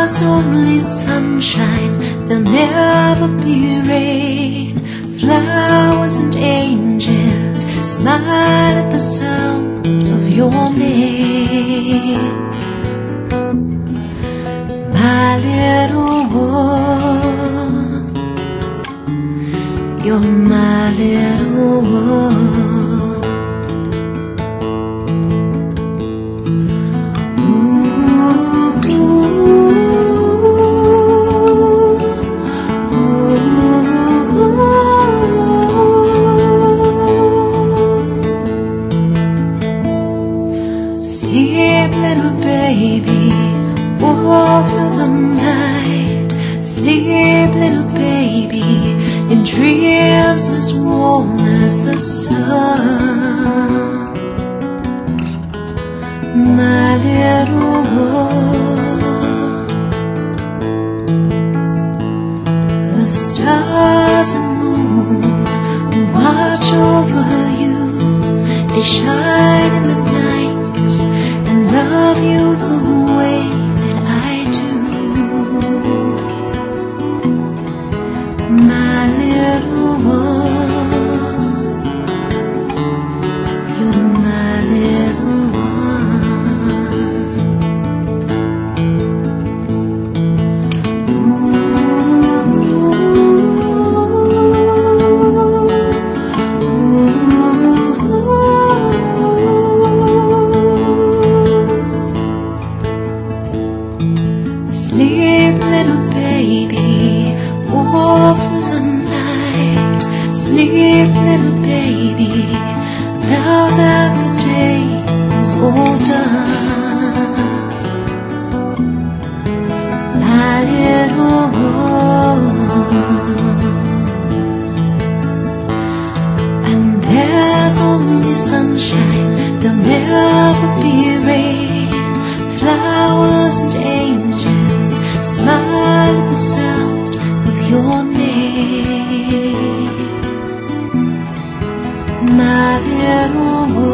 there's only sunshine, there'll never be rain. Flowers and angels smile at the sound of your name. My little one, you're my little one. Sleep, little baby, all through the night. Sleep, little baby, in dreams as warm as the sun. My little one, the stars and moon watch over you. They shine in the night and love you the way that I do. My little one, you're my little one. Sleep, little baby, all through the night. Sleep, little baby, now that the day is all done. My little one, and there's only sunshine, there'll never be rain. Flowers and angels smile at the sound of your name. My little one.